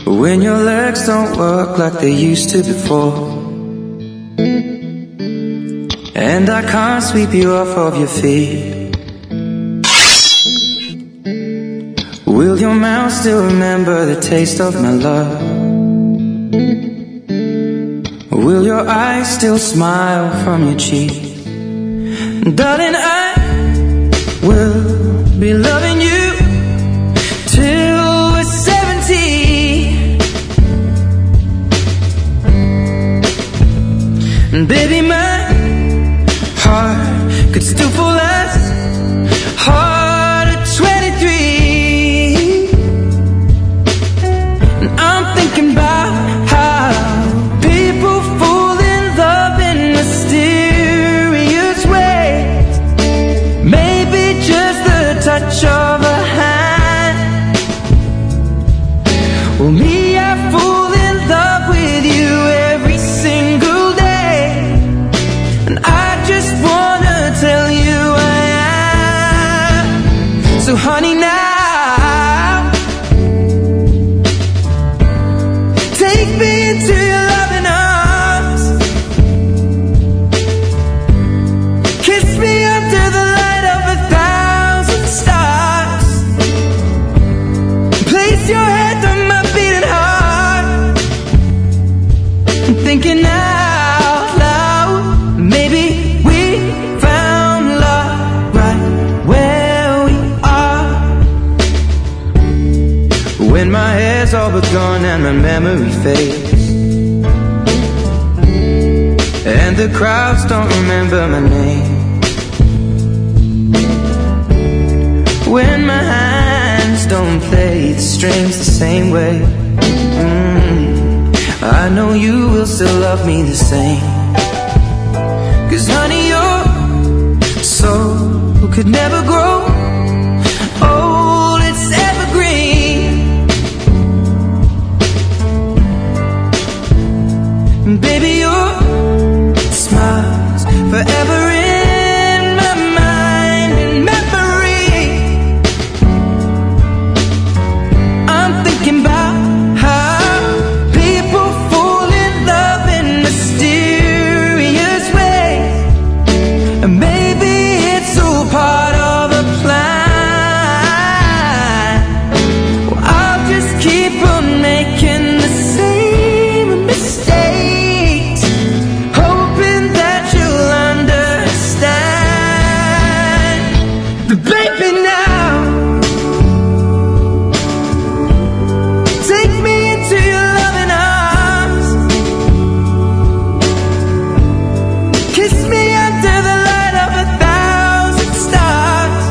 When your legs don't work like they used to before, and I can't sweep you off of your feet, will your mouth still remember the taste of my love? Will your eyes still smile from your cheek? Darling, I will be loving you till we're 70. And baby, my heart could still fall as hard at 23. And I'm thinking about how people fall in love in mysterious ways. Maybe just the touch of a hand. Well, me, I fall in love with you every single day, and I just wanna tell you I am. So honey, now take me into your loving arms, kiss me under the light of 1,000 stars, place your head on my beating heart. I'm thinking out loud, maybe we found love right where we are. When my hair's all but gone and my memory fades, and the crowds don't remember my name, when my hands don't play the strings the same way, I know you will still love me the same. 'Cause honey, your soul could never grow old, it's evergreen. And baby, your smile's forever in my mind and memory. I'm thinking about how people fall in love in mysterious ways, and maybe it's all part of a plan. Well, I'll just keep on making the same mistakes, hoping that you'll understand. But baby, now take me into your loving arms, kiss me under the light of 1,000 stars,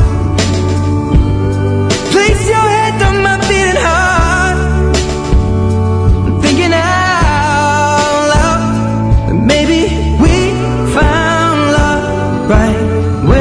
place your head on my beating heart. I'm thinking out loud that maybe we found love right where